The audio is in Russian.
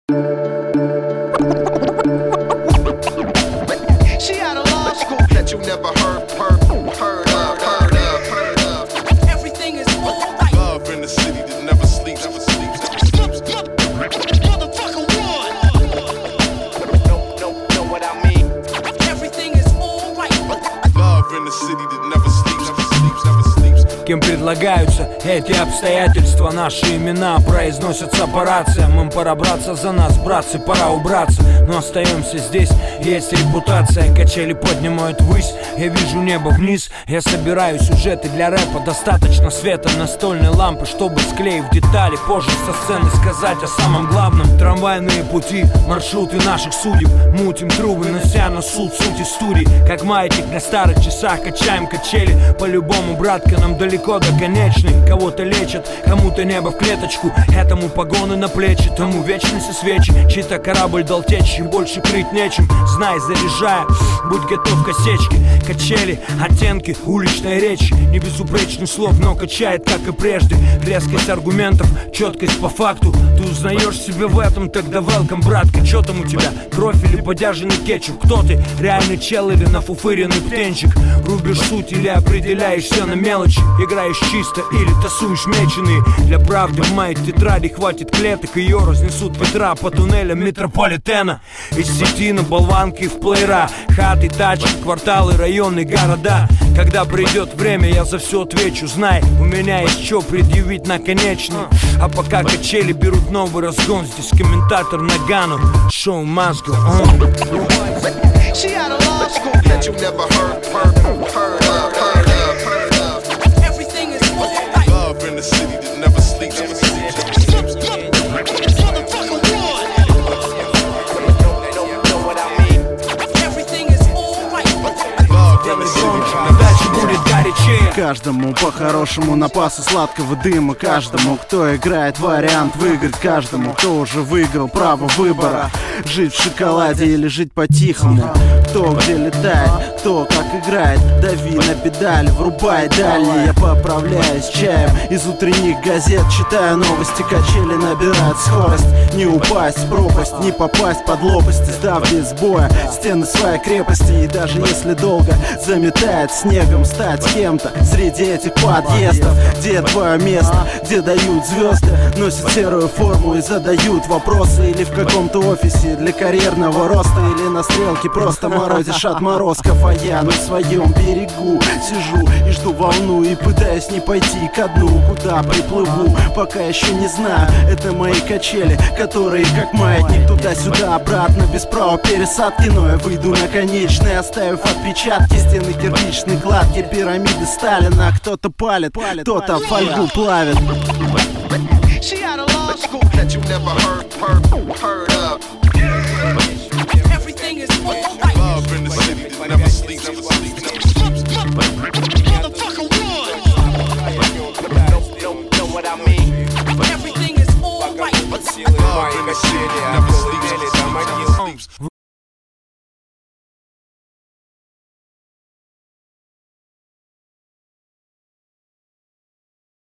She out of law school that you never heard of. Everything is alright. Love in the city that never sleeps. Motherfucker one. Know what I mean? Everything is alright. Love in the city that never sleeps. Кем предлагаются эти обстоятельства? Наши имена произносятся по рациям. Им пора браться за нас, братцы, пора убраться. Но остаемся здесь, есть репутация. Качели поднимают ввысь, я вижу небо вниз. Я собираю сюжеты для рэпа. Достаточно света настольной лампы, чтобы, склеив детали, позже со сцены сказать о самом главном. Трамвайные пути, маршруты наших судеб. Мутим трубы, нося на суд суть истории. Как маятник на старых часах, качаем качели. По-любому, братка, нам далеко до конечной. Кого-то лечат, кому-то небо в клеточку. Этому погоны на плечи, тому вечности свечи. Чей-то корабль дал течь, им больше крыть нечем. Знай, заряжая, будь готов к осечке. Качели, оттенки уличной речи. Не безупречный слов, но качает, как и прежде. Резкость аргументов, четкость по факту. Ты узнаешь себя в этом, тогда welcome, братка. Чё там у тебя, кровь или подержанный кетчуп? Кто ты, реальный чел или нафуфыренный птенчик? Рубишь суть или определяешься на мелочи? Играешь чисто или тасуешь меченые? Для правды в моей тетради хватит клеток. Ее разнесут ветра по туннелям метрополитена. Из сети на болванки в плеера. Хаты, тачки, кварталы, районы, города. Когда придет время, я за все отвечу. Знай, у меня есть что предъявить наконечно. А пока качели берут новый разгон, здесь комментатор Нагано. Шоу must go on. She out of law school that you never heard of. Everything is alright. Love in the city that never sleeps. Motherfucker one. Know what I mean? Everything is alright. Love in the city that never Дальше будет горячее. Каждому по-хорошему напасы сладкого дыма. Каждому, кто играет вариант выиграть. Каждому, кто уже выиграл право выбора. Жить в шоколаде или жить по-тихому. Кто где летает, кто как играет. Дави на педаль, врубай дальний. Я поправляюсь чаем из утренних газет. Читаю новости, качели набирают скорость. Не упасть в пропасть, не попасть под лопасти. Сдав без боя стены своей крепости. И даже если долго заметает снегом, стать кем-то среди этих подъездов. Где твое место, где дают звезды, носят серую форму и задают вопросы. Или в каком-то офисе для карьерного роста, или на стрелке просто морозишь отморозков. А я на своем берегу сижу и жду волну, и пытаюсь не пойти ко дну. Куда приплыву, пока еще не знаю. Это мои качели, которые как маятник туда-сюда, обратно, без права пересадки. Но я выйду на конечный, оставив отпечатки. Стены кирпичной кладки, пирамиды Сталина. Кто-то палит, кто-то фольгу плавит. She out of law school that you never heard of. Everything is alright. Love in the city that never sleeps. Motherfucker one. Know what I mean? Everything is alright. Love in the city that never sleeps.